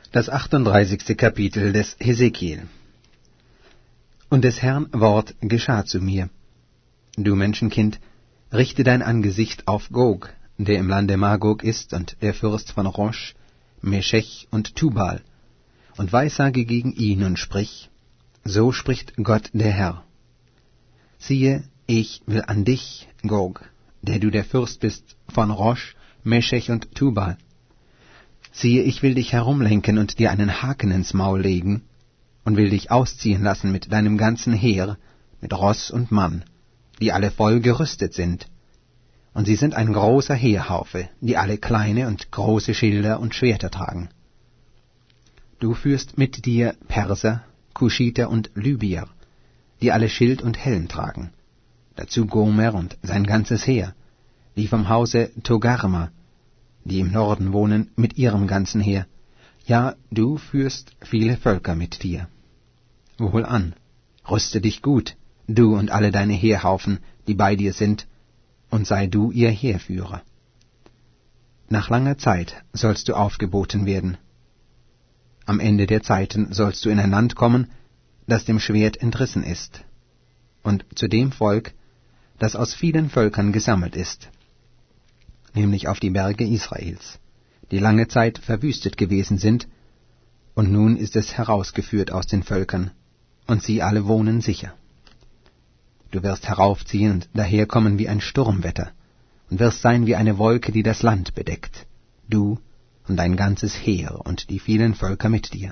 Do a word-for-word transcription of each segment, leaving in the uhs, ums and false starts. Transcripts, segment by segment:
Das achtunddreißigste Kapitel des Hesekiel. Und des Herrn Wort geschah zu mir: Du Menschenkind, richte dein Angesicht auf Gog, der im Lande Magog ist, und der Fürst von Rosch, Meschech und Tubal, und weissage gegen ihn und sprich: So spricht Gott der Herr. Siehe, ich will an dich, Gog, der du der Fürst bist von Rosch, Meschech und Tubal. Siehe, ich will dich herumlenken und dir einen Haken ins Maul legen, und will dich ausziehen lassen mit deinem ganzen Heer, mit Ross und Mann, die alle voll gerüstet sind. Und sie sind ein großer Heerhaufe, die alle kleine und große Schilder und Schwerter tragen. Du führst mit dir Perser, Kuschiter und Libyer, die alle Schild und Helm tragen, dazu Gomer und sein ganzes Heer, die vom Hause Togarma, die im Norden wohnen, mit ihrem ganzen Heer. Ja, du führst viele Völker mit dir. Wohlan, rüste dich gut, du und alle deine Heerhaufen, die bei dir sind, und sei du ihr Heerführer. Nach langer Zeit sollst du aufgeboten werden. Am Ende der Zeiten sollst du in ein Land kommen, das dem Schwert entrissen ist, und zu dem Volk, das aus vielen Völkern gesammelt ist, nämlich auf die Berge Israels, die lange Zeit verwüstet gewesen sind, und nun ist es herausgeführt aus den Völkern, und sie alle wohnen sicher. Du wirst heraufziehen und daherkommen wie ein Sturmwetter, und wirst sein wie eine Wolke, die das Land bedeckt, du und dein ganzes Heer und die vielen Völker mit dir.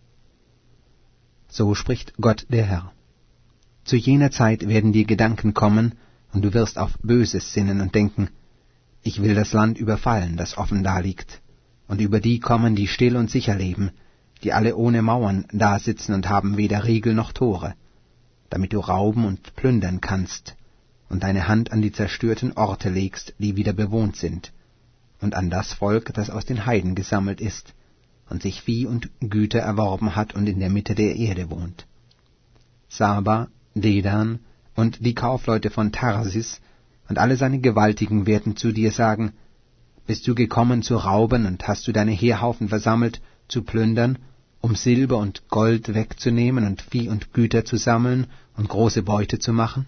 So spricht Gott der Herr. Zu jener Zeit werden dir Gedanken kommen, und du wirst auf Böses sinnen und denken: Ich will das Land überfallen, das offen daliegt, und über die kommen, die still und sicher leben, die alle ohne Mauern dasitzen und haben weder Riegel noch Tore, damit du rauben und plündern kannst und deine Hand an die zerstörten Orte legst, die wieder bewohnt sind, und an das Volk, das aus den Heiden gesammelt ist und sich Vieh und Güter erworben hat und in der Mitte der Erde wohnt. Saba, Dedan und die Kaufleute von Tarsis und alle seine Gewaltigen werden zu dir sagen: Bist du gekommen zu rauben und hast du deine Heerhaufen versammelt, zu plündern, um Silber und Gold wegzunehmen und Vieh und Güter zu sammeln und große Beute zu machen?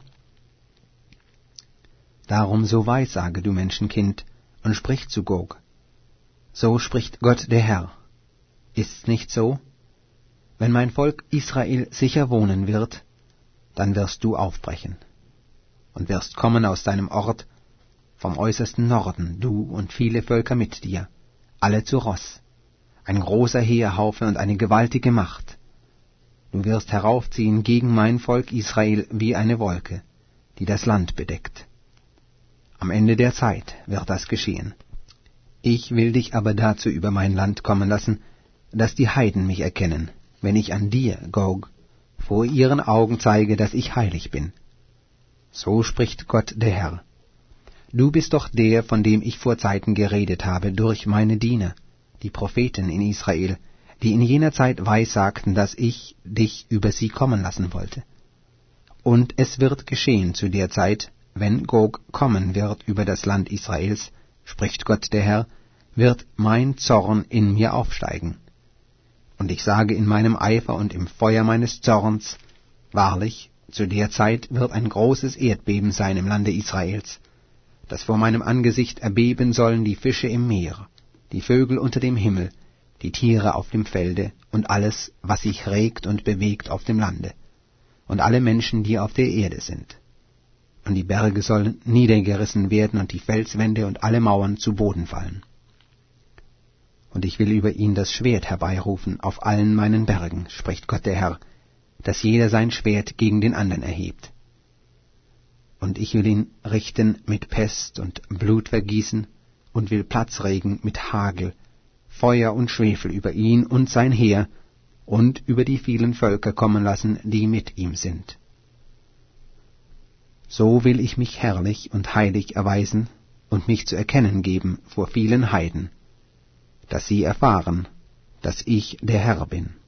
Darum so weissage, du Menschenkind, und sprich zu Gog: So spricht Gott der Herr. Ist's nicht so? Wenn mein Volk Israel sicher wohnen wird, dann wirst du aufbrechen und wirst kommen aus deinem Ort vom äußersten Norden, du und viele Völker mit dir, alle zu Ross, ein großer Heerhaufe und eine gewaltige Macht. Du wirst heraufziehen gegen mein Volk Israel wie eine Wolke, die das Land bedeckt. Am Ende der Zeit wird das geschehen. Ich will dich aber dazu über mein Land kommen lassen, dass die Heiden mich erkennen, wenn ich an dir, Gog, vor ihren Augen zeige, dass ich heilig bin. So spricht Gott der Herr. Du bist doch der, von dem ich vor Zeiten geredet habe durch meine Diener, die Propheten in Israel, die in jener Zeit weissagten, dass ich dich über sie kommen lassen wollte. Und es wird geschehen zu der Zeit, wenn Gog kommen wird über das Land Israels, spricht Gott der Herr, wird mein Zorn in mir aufsteigen. Und ich sage in meinem Eifer und im Feuer meines Zorns: Wahrlich, zu der Zeit wird ein großes Erdbeben sein im Lande Israels, dass vor meinem Angesicht erbeben sollen die Fische im Meer, die Vögel unter dem Himmel, die Tiere auf dem Felde und alles, was sich regt und bewegt auf dem Lande, und alle Menschen, die auf der Erde sind. Und die Berge sollen niedergerissen werden und die Felswände und alle Mauern zu Boden fallen. Und ich will über ihn das Schwert herbeirufen auf allen meinen Bergen, spricht Gott der Herr, dass jeder sein Schwert gegen den anderen erhebt. Und ich will ihn richten mit Pest und Blutvergießen und will Platzregen mit Hagel, Feuer und Schwefel über ihn und sein Heer und über die vielen Völker kommen lassen, die mit ihm sind. So will ich mich herrlich und heilig erweisen und mich zu erkennen geben vor vielen Heiden, dass sie erfahren, dass ich der Herr bin.